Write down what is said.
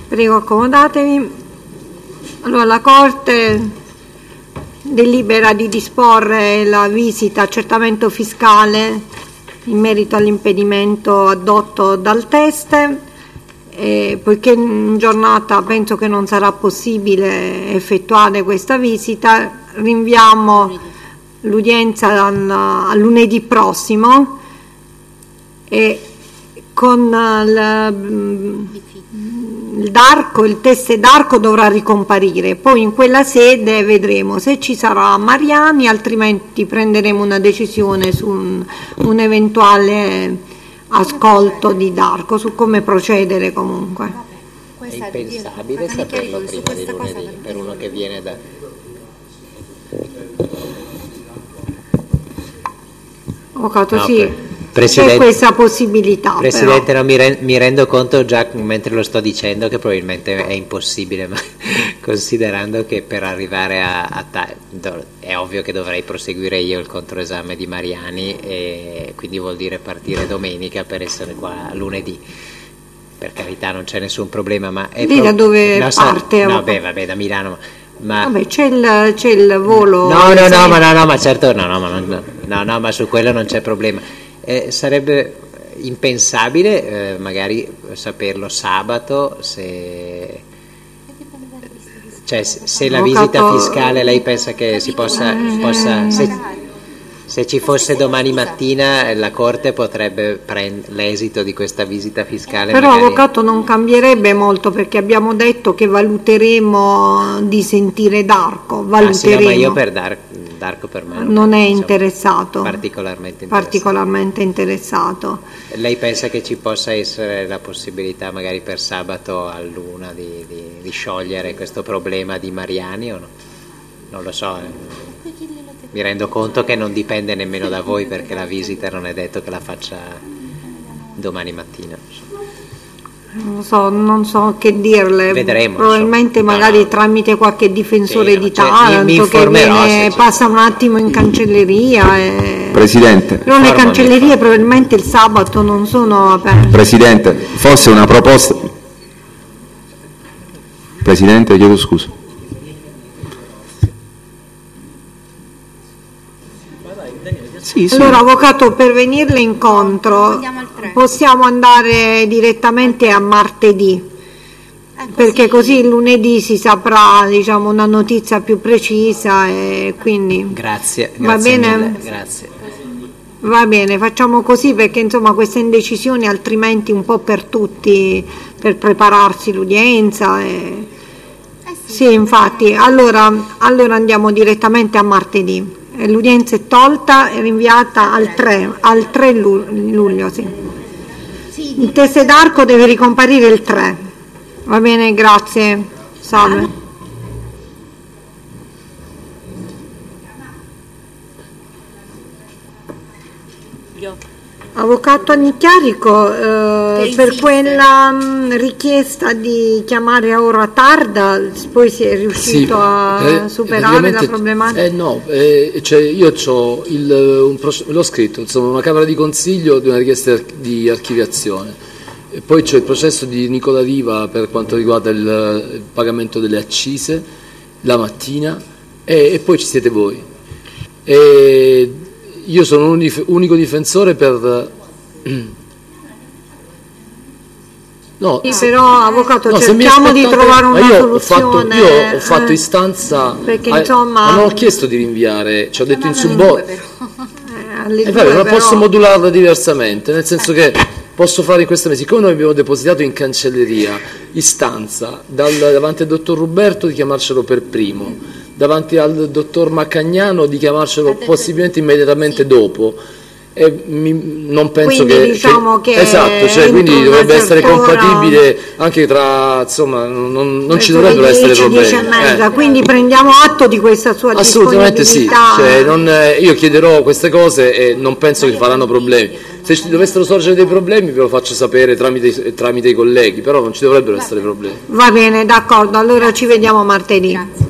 Prego, accomodatevi. Allora, la Corte delibera di disporre la visita accertamento fiscale in merito all'impedimento addotto dal teste, poiché in giornata penso che non sarà possibile effettuare questa visita, rinviamo l'udienza a lunedì prossimo e con il teste d'arco dovrà ricomparire, poi in quella sede vedremo se ci sarà Mariani, altrimenti prenderemo una decisione su un eventuale ascolto di D'Arco, su come procedere comunque. È impensabile saperlo prima di lunedì per uno che viene da... Avvocato, No, sì. Presidente, c'è questa possibilità. Presidente, no, mi rendo conto già mentre lo sto dicendo che probabilmente è impossibile, ma considerando che per arrivare è ovvio che dovrei proseguire io il controesame di Mariani e quindi vuol dire partire domenica per essere qua lunedì. Per carità, non c'è nessun problema, ma è da dove parte? No, vabbè, da Milano. Ma vabbè, c'è il volo. ma certo, no, ma su quello non c'è problema. Sarebbe impensabile magari saperlo sabato se la visita fiscale lei pensa che si possa se ci fosse domani mattina la Corte potrebbe l'esito di questa visita fiscale. Però magari... Avvocato, non cambierebbe molto, perché abbiamo detto che valuteremo di sentire D'Arco. Sì, no, ma io per D'Arco per me non è interessato. Particolarmente interessato. Lei pensa che ci possa essere la possibilità magari per sabato all'1 di sciogliere questo problema di Mariani o no? Non lo so. Mi rendo conto che non dipende nemmeno da voi, perché la visita non è detto che la faccia domani mattina. Non so che dirle. Vedremo. Probabilmente magari tramite qualche difensore di Taranto che passa un attimo in cancelleria. Presidente. Però le cancellerie probabilmente il sabato non sono aperte. Presidente, forse una proposta. Presidente, chiedo scusa. Sì. Allora, Avvocato, per venirle incontro possiamo andare direttamente a martedì, perché così il lunedì si saprà, diciamo, una notizia più precisa e quindi grazie bene? Mille, grazie. Va bene, facciamo così, perché insomma queste indecisioni altrimenti un po' per tutti, per prepararsi l'udienza sì, infatti. Allora andiamo direttamente a martedì. L'udienza è tolta e rinviata al 3 luglio. Sì. Il teste d'arco deve ricomparire il 3. Va bene, grazie. Salve. Avvocato Annichiarico, per quella richiesta di chiamare a ora tarda, poi si è riuscito a superare la problematica? Io l'ho scritto, insomma, una Camera di Consiglio di una richiesta di archiviazione, e poi c'è il processo di Nicola Riva per quanto riguarda il pagamento delle accise la mattina, e poi ci siete voi. Io sono un unico difensore per... No, sì, però Avvocato, cerchiamo di trovare una soluzione. Io ho fatto istanza, perché insomma... non ho chiesto di rinviare, ci ho detto in subordine. Però posso modularla diversamente, nel senso che posso fare in questa mese, siccome noi abbiamo depositato in cancelleria istanza davanti al dottor Ruberto di chiamarcelo per primo, davanti al dottor Maccagnano di chiamarcelo possibilmente immediatamente dopo, non penso quindi che esatto, quindi dovrebbe essere compatibile anche tra, insomma, non ci dovrebbero essere problemi. Quindi prendiamo atto di questa sua assolutamente disponibilità. Io chiederò queste cose e non penso che faranno problemi. Se ci dovessero sorgere dei problemi ve lo faccio sapere tramite i colleghi, però non ci dovrebbero essere problemi. Va bene, d'accordo, allora ci vediamo martedì. Grazie.